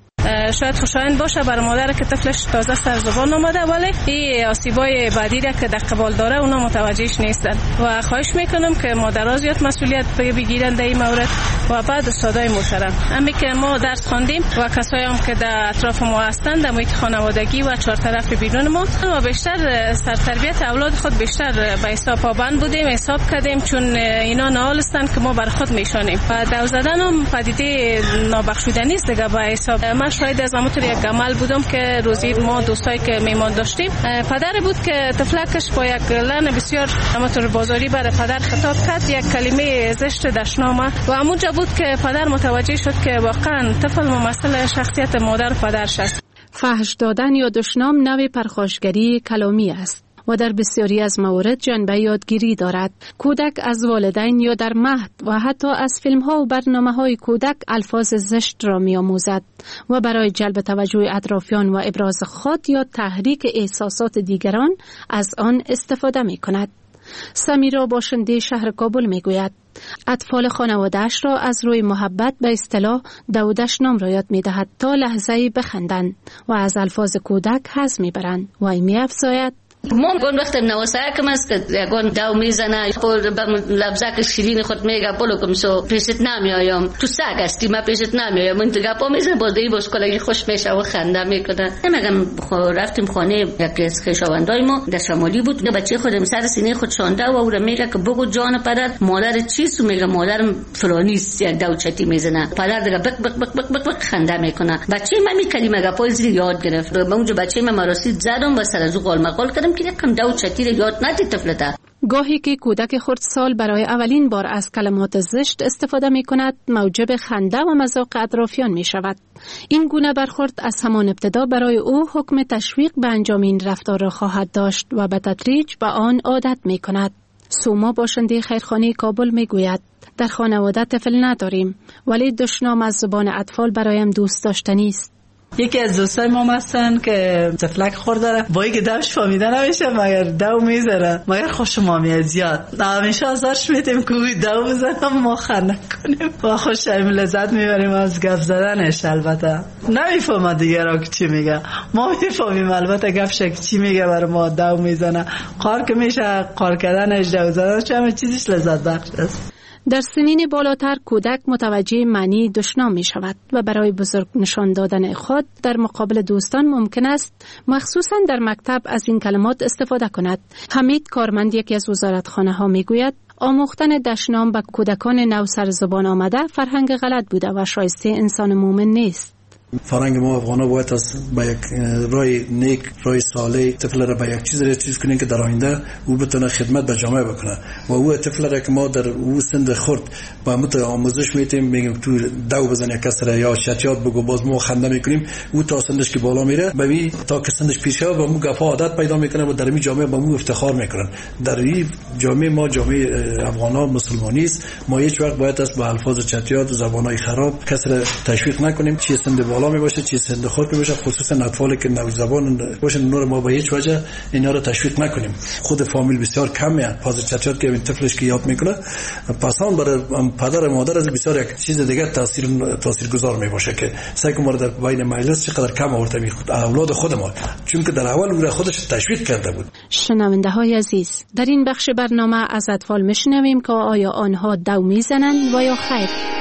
شاید خوشایند باشه برای مادر که طفلش تازه سر زبان آمده، ولی این آسیبای بعدی را که در قبال داره اونا متوجهش نیستن و خواهش میکنم که مادرها زیاد مسئولیت بگیرن در این مورد و بعد استادای محترم، همین که ما درس خواندیم و کسایی هم که در اطراف ما هستند در محیط خانوادگی و چهار طرف بیرون ما و بیشتر سر تربیت اولاد خود بیشتر به حساب پابند بودیم، حساب کردیم، چون اینا نهال هستند که ما بر خود میشانیم و دو زدن هم پدیده نابخشودنی است دیگه. به حساب من شاید از همونطور یک عمل بودم که روزی ما دوستایی که میمان داشتیم، پدر بود که طفلکش با یک لحن بسیار همونطور بازاری برای پدر خطاب کرد، یک کلمه زشت دشنامه و همونجا بود که پدر متوجه شد که واقعا طفل ممثل شخصیت مادر و پدرش است. فحش دادن یا دشنام نوع پرخاشگری کلامی است و در بسیاری از موارد جنبه یادگیری دارد. کودک از والدین یا در مهد و حتی از فیلم ها و برنامه های کودک الفاظ زشت را می آموزد و برای جلب توجه اطرافیان و ابراز خود یا تحریک احساسات دیگران از آن استفاده می کند. سمیرا باشنده شهر کابل می گوید اطفال خانواده‌اش را از روی محبت به اصطلاح دودش نام را یاد می دهد تا لحظه‌ای بخندند و از الفاظ کودک حظ می برند و می افزاید ما گون وقت نواسه کم است که گون داو میزنه پر به لبزک شیرین خود میگه بلو کم سو پیشت نمیایم تو سگ استی ما پیشت نمیایم من تو گپا میزنه باز دی باز کلاگی خوش میشه و خنده میکنه. میگم رفتیم خانه یکی از خویشاوندای ما در شمالی بود، نه بچه خودم سر سینه خود شانده و او میگه که بگو جان پدر مادر چیست؟ میگه مادرم فلانیست، یک داو چتی میزنه. پدر دیگه بک بک بک بک بک, بک خنده میکنه. بچه من می کلمه گپای زیر یاد گرفت. به اونجا بچه من مراسید زدم و سر از او قال مقال کردم که یکم داو چتی رو یاد ندی طفلته. گاهی که کودک خردسال برای اولین بار از کلمات زشت استفاده می کند موجب خنده و مذاق اطرافیان می شود. این گونه برخورد از همان ابتدا برای او حکم تشویق به انجام این رفتار را خواهد داشت و به تدریج به آن عادت می کند. سوما باشنده خیرخانه کابل می گوید در خانواده طفل نداریم ولی دشنام از زبان اطفال برایم دوست داشتنی است. یکی از دوستای ما هستن که طفلک خورد داره با اینکه دوش فهمیده نمیشه مگر دو میذاره مگر خوش ما میاد زیاد همیشه ازش میتیم که دو بزنم ما خنده کنیم و خوشم لذت میبریم از گپ زدنش. البته نمیفهمه دیگه را که چی میگه، ما میفهمیم البته گپش که چی میگه برای ما دو میزنه. قار که میشه قار کردنش دو زدنش همه چیزش لذت بخش است. در سنین بالاتر کودک متوجه معنی دشنام می شود و برای بزرگ نشان دادن خود در مقابل دوستان ممکن است مخصوصا در مکتب از این کلمات استفاده کند. حمید کارمند یکی از وزارتخانه ها می گوید آموختن دشنام به کودکان نو سر زبان آمده فرهنگ غلط بوده و شایسته انسان مومن نیست. فرهنگ ما افغانا باید از با یک راه نیک، راه صالح طفل را به یک چیز را چیز کنیم که در آینده او بتونه خدمت به جامعه بکنه و او طفل را که ما در او سند خرد با مت آموزش میتیم میگیم تو دو بزنه کسر یا شتیات بگو باز ما خنده میکنیم او تا سندش که بالا میره ببین تا که سندش پیش شه و مو گپا عادت پیدا میکنه و در این جامعه با مو افتخار میکنن. در این جامعه ما جامعه افغانا مسلمانی است، ما هیچ وقت باید از با الفاظ چتیات و زبانای خراب کسر تشویق نکنیم. چی سند بالا می باشه چی سند خود می باشه، خصوصا اطفالی که نوی زبان باشن نور ما به هیچ وجه اینا رو تشویق نکنیم. خود فامیل بسیار کمه پاز چتیات که این طفلش که یاد میکنه پسان برای پدر و مادر از بسیار یک چیز دیگه تاثیر تاثیرگذار می باشه که سعی کنیم در بین مجلس چقدر کم آورده می خود اولاد خود ما، چون که در اول او خودش تشویق کرده بود. شنونده های عزیز، در این بخش برنامه از اطفال میشنویم که آیا آنها دو میزنند و یا خیر.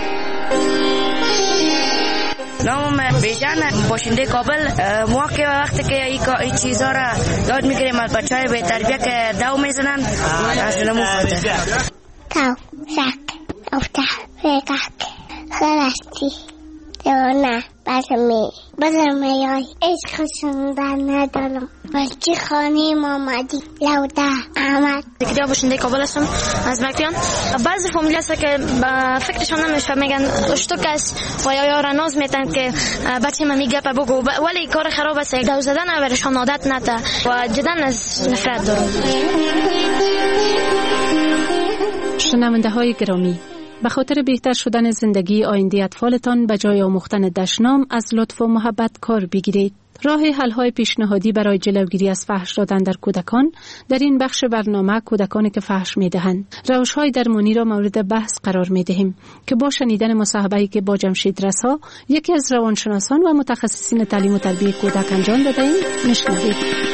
نام بیجان باشنده کابل. ما که وقتی که این چیزها را یاد میگیریم از بچه های به تربیه که دو میزنن از نمو خورده کاو شک افتح فکک خرشتی دیونه بزمی بزمی های عشق شندن ندارم بلچی خانه مامدی لوده احمد. دیگه باشنده کابل هستم از مکتیان. بعضی فامیلی هست که فکرشان نمیشه میگن اشتوک است و یا یارا ناز میتن که بچه من میگه پا بگو ولی کار خراب است دو زدن اولشان عادت نده و جدا از نفرت دارم. شنونده های گرامی، به خاطر بهتر شدن زندگی آینده اطفالتان به جای آموختن دشنام از لطف و محبت کار بگیرید. راه حل‌های پیشنهادی برای جلوگیری از فحش دادن در کودکان در این بخش برنامه کودکانی که فحش می‌دهند روش‌های درمانی را مورد بحث قرار می‌دهیم که با شنیدن مصاحبه‌ای که با جمشید رسا یکی از روانشناسان و متخصصین تعلیم و تربیت کودک انجام داده‌ایم می‌شنوید.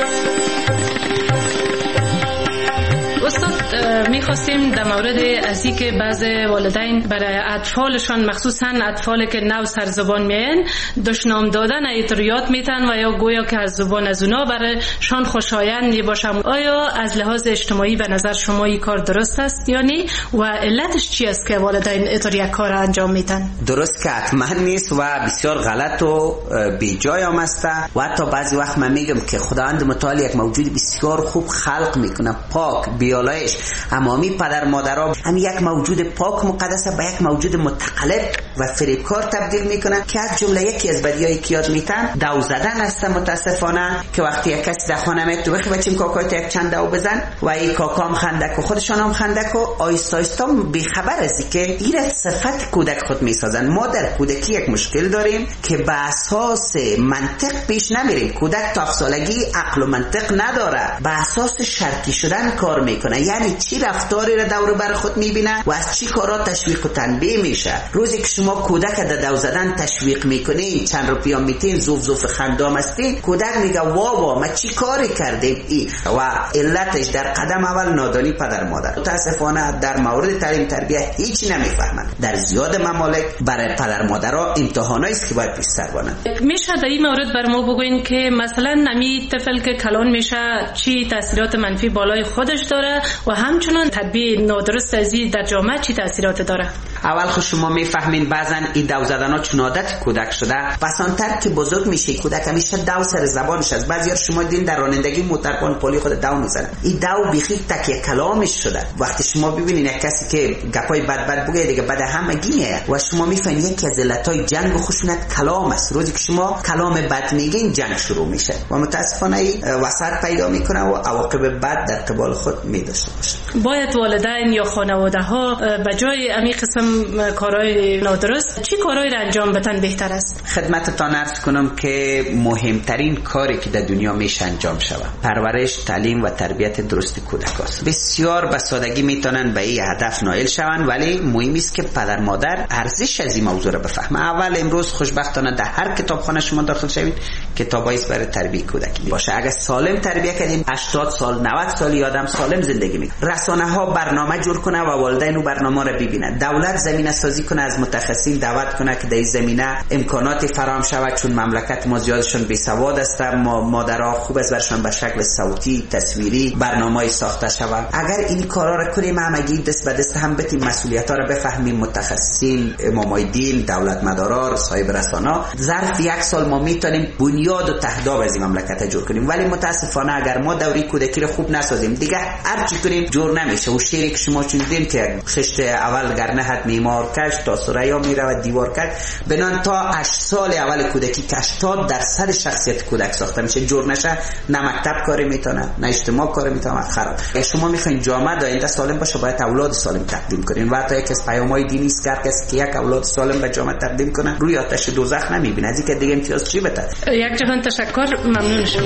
استاد میخواستیم در مورد ازی که بعض والدین برای اطفالشان مخصوصا اطفالی که نو سر زبان میین دشنام دادن اطریات میتن و یا گویا که از زبان از اونا برایشان خوشایند نباشه. آیا از لحاظ اجتماعی به نظر شما این کار درست است یا نه و علتش چی است که والدین اطریه کار انجام میتن؟ درست که حتما نیست و بسیار غلط و بیجای هم است و حتی بعضی وقت من میگم که خداوند متعال یک موجود بسیار خوب خلق میکنه، پاک بیالایش. امامی پدر مادرها هم یک موجود پاک مقدس به یک موجود متقلب و فریبکار تبدیل میکنن که از جمله یکی از بدیایی که یاد میتن دو زدن است. متاسفانه که وقتی یک کسی در خانه میاد تو بخی بچیم کاکایت یک چند دو بزن و این کاکام خندک و خودشان هم خندک و آیستا آیستا بیخبر ازی که این صفت کودک خود میسازن. ما در کودکی یک مشکل داریم که به اساس منطق پیش نمیریم. کودک تا هفت سالگی عقل و منطق نداره، به اساس شرطی شدن کار میکنه. یعنی چی رفتاری را دور بر خود میبینه و از چی کارا تشویق و تنبیه میشه. روزی که شما کودک در دو زدن تشویق میکنین، چند روپیا میتین، زوف زوف خندام هستین، کودک میگه وا وا ما چی کاری کردیم ای و علتش در قدم اول نادانی پدر مادر. متاسفانه در مورد تعلیم تربیت هیچ نمیفهمن. در زیاد ممالک برای پدر مادرها امتحانایی است که باید پیش سر بانن. میشه در این مورد بر ما بگوین که مثلا نمی طفل که کلان میشه چی تاثیرات منفی بالای خودش داره و همچنان تربیت نادرست ازی در جامعه چی تاثیرات داره؟ اول خود شما میفهمین بعضا این دو زدن ها چون عادت کودک شده، بسانتر که بزرگ میشه کودک همیشه دو سر زبانش است. بعضی شما دیدین در رانندگی موتربان پلی خود دو میزنه. این دو بیخی تکیه کلامش شده. وقتی شما ببینین یک کسی که گپای بد بد بگه دیگه بعد همگی میاد و شما میفهمین یکی از علتای جنگ و خشونت کلام است. روزی که شما کلام بد میگین جنگ شروع میشه و متاسفانه وسط پیدا میکنه و عواقب بد در قبال خود میداشته باشه. باید والدین یا خانواده ها به جای امی قسم کارهای نادرست چی کارهای را انجام بدن بهتر است؟ خدمتتان عرض کنم که مهمترین کاری که در دنیا میشه انجام شود پرورش، تعلیم و تربیت درست کودک است. بسیار به سادگی میتونن به این هدف نائل شوند ولی مهم است که پدر مادر ارزش از این موضوع را بفهمه. اول امروز خوشبختانه در هر کتابخانه شما داخل شوید کتابایی است برای تربیت کودک باشه. اگر سالم تربیت کردیم هشتاد سال نود سال آدم سالم زندگی میکنه. رسانه ها برنامه جور کنه و والدین اون برنامه را ببینن. دولت زمینه سازی کنه، از متخصصین دعوت کنه که در این زمینه امکاناتی فراهم شود، چون مملکت ما زیادشون بی سواد است. ما مادرها خوب است برشون به شکل صوتی تصویری برنامه‌ای ساخته شود. اگر این کارا را کنیم همگی دست به دست هم بتیم مسئولیت‌ها را بفهمیم، متخصصین، امامای دین، دولت مدارا، صاحب رسانه، ظرف یک سال ما میتونیم بنیاد و تهداب از این مملکت جور کنیم. ولی متاسفانه اگر ما دوری کودکی را خوب نسازیم دیگه هر چی کنیم جور نمیشه. و شیری که شما چون دیدین که خشت اول گرنه حد میمار کش تا سریا میره و دیوار کش، بنان تا هشت سال اول کودکی که هشتاد درصد شخصیت کودک ساخته میشه. جور نشه نه مکتب کاری میتونه نه اجتماع کاری میتونه، خراب. شما میخواین جامعه آینده سالم باشه باید اولاد سالم تقدیم کنین و حتی یک از پیام‌های دینی است که کسی که یک اولاد سالم به جامعه تقدیم کنه روی آتش دوزخ نمیبینه. از اینکه دیگه امتیاز چی بده. یک جهان تشکر، ممنون شدم.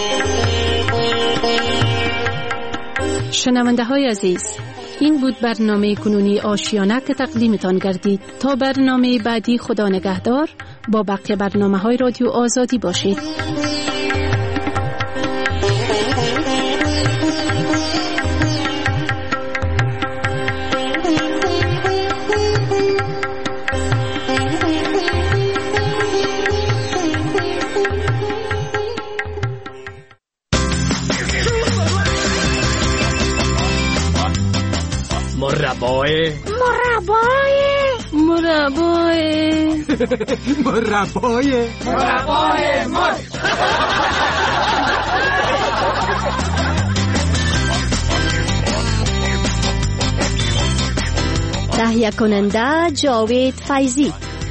شنونده های عزیز، این بود برنامه کنونی آشیانه که تقدیمتان گردید. تا برنامه بعدی خدا نگهدار. با بقیه برنامه های رادیو آزادی باشید. مربای مربای مربای مربای مربای مرچ. تهیه کننده جاوید فیضی.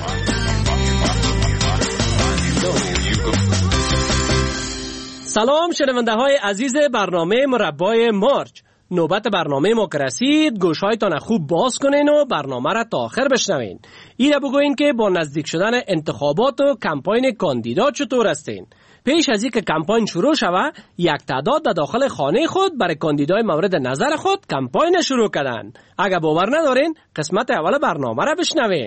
سلام شنونده های عزیز برنامه مربای مارچ. نوبت برنامه ما که رسید، گوشهایتان خوب باز کنین و برنامه را تا آخر بشنوین. ایره بگوین که با نزدیک شدن انتخابات و کمپاین کاندیدا چطور هستین. پیش از اینکه کمپاین شروع شوه، یک تعداد در داخل خانه خود برای کاندیدای مورد نظر خود کمپاین شروع کردن. اگر باور ندارین، قسمت اول برنامه را بشنوین.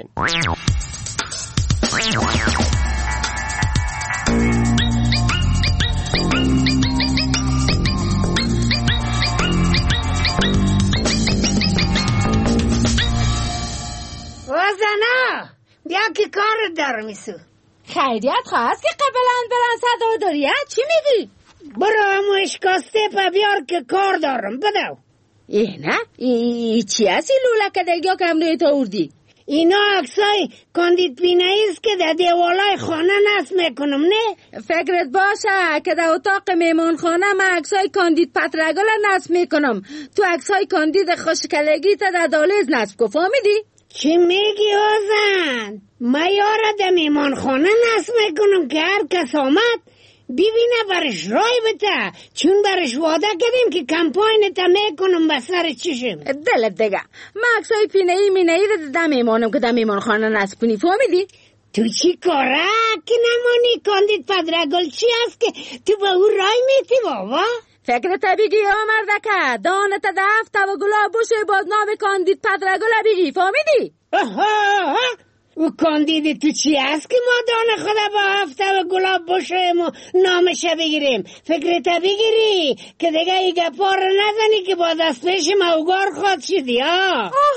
وزنه بیا که کار دارم ایسو. خیریت خواست که قبلا برن صدا داریه چی میگی؟ برو همو اشکاسته پا بیار که کار دارم بدو. ای نه ای چی هستی لولک دیگه کم روی تا اردی؟ اینا عکسای کاندید بینایی است که در دیوالای خانه نصب میکنم نه؟ فکرت باشه که در اتاق میمون خانه من عکسای کاندید پترگل نصب میکنم. تو عکسای کاندید خوشکلگی تا در دالیز نصب کو فهمیدی؟ چی میگی آزن؟ ما یارا در میمان خانه نصب میکنم که هر کس آمد ببینه برش رای بده، چون برش وعده کردیم که کمپاین تا میکنم به سر چشم. دلت دیگه من عکسای پینه‌ای مینه‌ای رو در میمانم که در میمان خانه نصب کنی فهمیدی؟ تو چی کاره که نمانی کاندید پدرگل چی هست که تو به او رای میتی بابا؟ فکر تا بگی آمردکه دانت دفت و گلاب بوشه باز نام کاندید پدرگل بگی فهمیدی؟ آها او کاندید تو چی هست که ما دانه خدا با هفته و گلاب بوشیم و نامشه بگیریم؟ فکر تا بگیری که دیگه ای گپا رو نزنی که با دست پیش موگار خود شدی ها.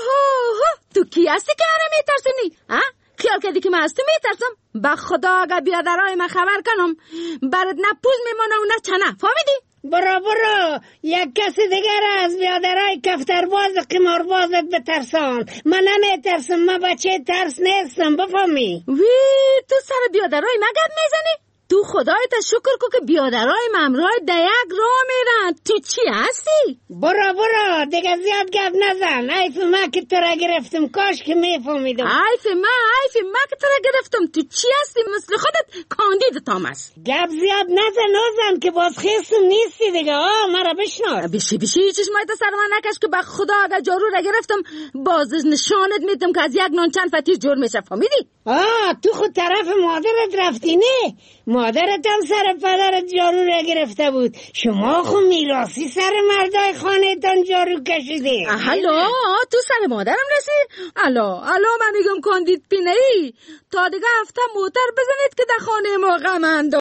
آها تو کی هستی که هره میترسونی؟ ها؟ خیال کردی که من از تو میترسم؟ با خدا اگر بیادرای من خبر کنم برد نه پوز میمانه و نه چنه فهمیدی؟ برو برو یک کسی دیگر از بیادرای کفترباز قماربازت بترسان. من نمیترسم، من بچه ترس نیستم بفهمی. وی تو سر بیادرای مگد میزنی؟ تو خدایت شکر کو که بیادرای ممرای دیگ را میرن. تو چی هستی؟ برو برو دیگه زیاد گپ نزن. عیف ما که تو را گرفتم کاش که میفهمیدم. عیف ما عیف ما که تو را گرفتم. تو چی هستی؟ مثل خودت کاندید تامس. گپ زیاد نزن نزن که باز خیستم نیستی دیگه. آه مرا بشنار. بشی بشی چشمایت سر من نکش که به خدا اگر جارو را گرفتم باز نشانت میدم که از یک نان چند فتیش جور میشه فهمیدی؟ آه تو خود طرف مادرت رفتی نه؟ مادرت هم سر پدرت جارو را گرفته بود. شما خو میراسی سر مردای خانه تان جارو کشیده. هلو تو سر مادرم رسی؟ الو الو من میگم کاندید پینه‌ای تا دیگه هفته موتر بزنید که در خانه ما غم انداز.